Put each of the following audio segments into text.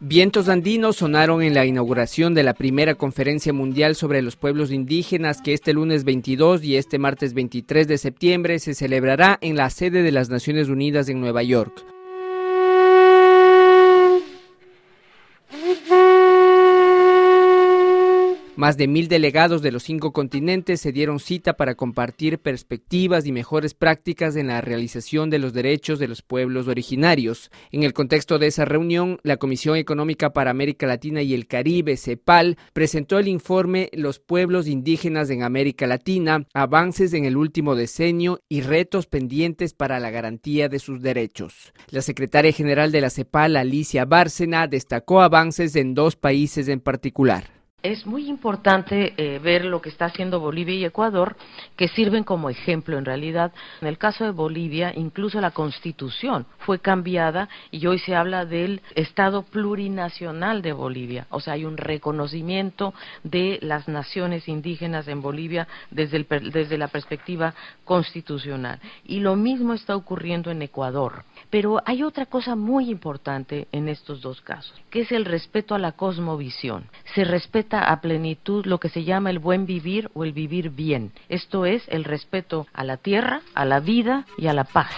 Vientos andinos sonaron en la inauguración de la primera conferencia mundial sobre los pueblos indígenas que este lunes 22 y este martes 23 de septiembre se celebrará en la sede de las Naciones Unidas en Nueva York. Más de 1,000 delegados de los 5 continentes se dieron cita para compartir perspectivas y mejores prácticas en la realización de los derechos de los pueblos originarios. En el contexto de esa reunión, la Comisión Económica para América Latina y el Caribe, CEPAL, presentó el informe Los pueblos indígenas en América Latina, avances en el último decenio y retos pendientes para la garantía de sus derechos. La secretaria general de la CEPAL, Alicia Bárcena, destacó avances en 2 países en particular. Es muy importante ver lo que está haciendo Bolivia y Ecuador, que sirven como ejemplo en realidad. En el caso de Bolivia, incluso la Constitución fue cambiada y hoy se habla del Estado plurinacional de Bolivia. O sea, hay un reconocimiento de las naciones indígenas en Bolivia desde la perspectiva constitucional. Y lo mismo está ocurriendo en Ecuador. Pero hay otra cosa muy importante en estos 2 casos, que es el respeto a la cosmovisión. Se respeta a plenitud lo que se llama el buen vivir o el vivir bien. Esto es el respeto a la tierra, a la vida y a la paz.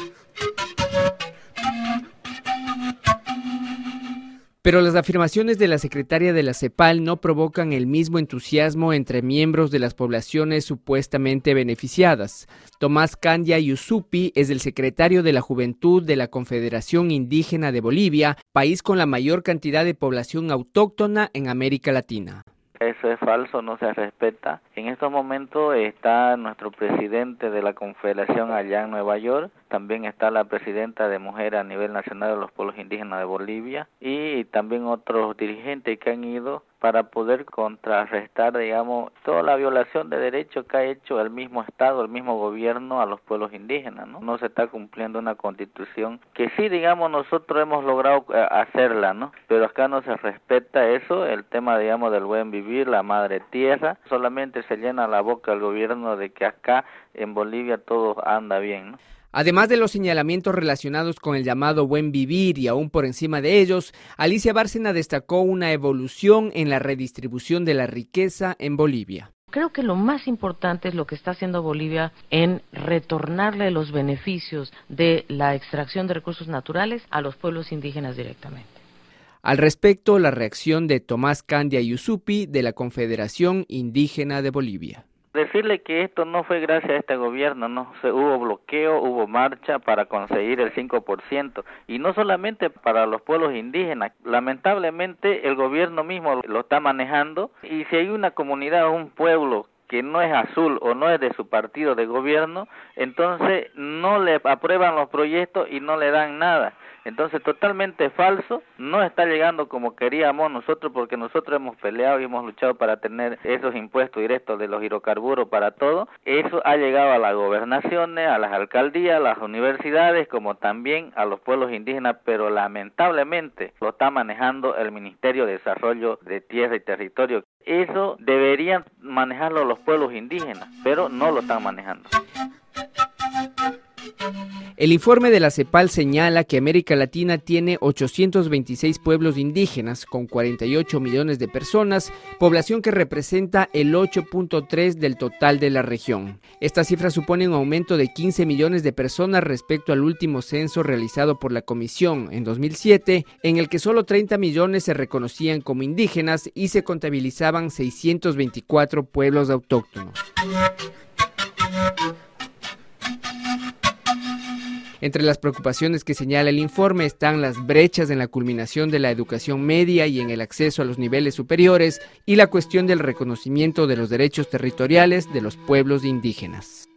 Pero las afirmaciones de la secretaria de la CEPAL no provocan el mismo entusiasmo entre miembros de las poblaciones supuestamente beneficiadas. Tomás Candia Yusupi es el secretario de la Juventud de la Confederación Indígena de Bolivia, país con la mayor cantidad de población autóctona en América Latina. Eso es falso, no se respeta. En estos momentos está nuestro presidente de la Confederación allá en Nueva York, también está la presidenta de Mujeres a nivel nacional de los pueblos indígenas de Bolivia y también otros dirigentes que han ido para poder contrarrestar, digamos, toda la violación de derechos que ha hecho el mismo Estado, el mismo gobierno a los pueblos indígenas, ¿no? No se está cumpliendo una constitución que sí, digamos, nosotros hemos logrado hacerla, ¿no? Pero acá no se respeta eso, el tema, digamos, del buen vivir, la madre tierra. Solamente se llena la boca el gobierno de que acá en Bolivia todo anda bien, ¿no? Además de los señalamientos relacionados con el llamado buen vivir y aún por encima de ellos, Alicia Bárcena destacó una evolución en la redistribución de la riqueza en Bolivia. Creo que lo más importante es lo que está haciendo Bolivia en retornarle los beneficios de la extracción de recursos naturales a los pueblos indígenas directamente. Al respecto, la reacción de Tomás Candia Yusupi de la Confederación Indígena de Bolivia. Decirle que esto no fue gracias a este gobierno, no hubo bloqueo, hubo marcha para conseguir el 5%, y no solamente para los pueblos indígenas, lamentablemente el gobierno mismo lo está manejando, y si hay una comunidad o un pueblo que no es azul o no es de su partido de gobierno, entonces no le aprueban los proyectos y no le dan nada. Entonces totalmente falso, no está llegando como queríamos nosotros, porque nosotros hemos peleado y hemos luchado para tener esos impuestos directos de los hidrocarburos para todo. Eso ha llegado a las gobernaciones, a las alcaldías, a las universidades, como también a los pueblos indígenas, pero lamentablemente lo está manejando el Ministerio de Desarrollo de Tierra y Territorio. Eso deberían manejarlo los pueblos indígenas, pero no lo están manejando. El informe de la CEPAL señala que América Latina tiene 826 pueblos indígenas con 48 millones de personas, población que representa el 8.3% del total de la región. Esta cifra supone un aumento de 15 millones de personas respecto al último censo realizado por la Comisión en 2007, en el que solo 30 millones se reconocían como indígenas y se contabilizaban 624 pueblos autóctonos. Entre las preocupaciones que señala el informe están las brechas en la culminación de la educación media y en el acceso a los niveles superiores y la cuestión del reconocimiento de los derechos territoriales de los pueblos indígenas.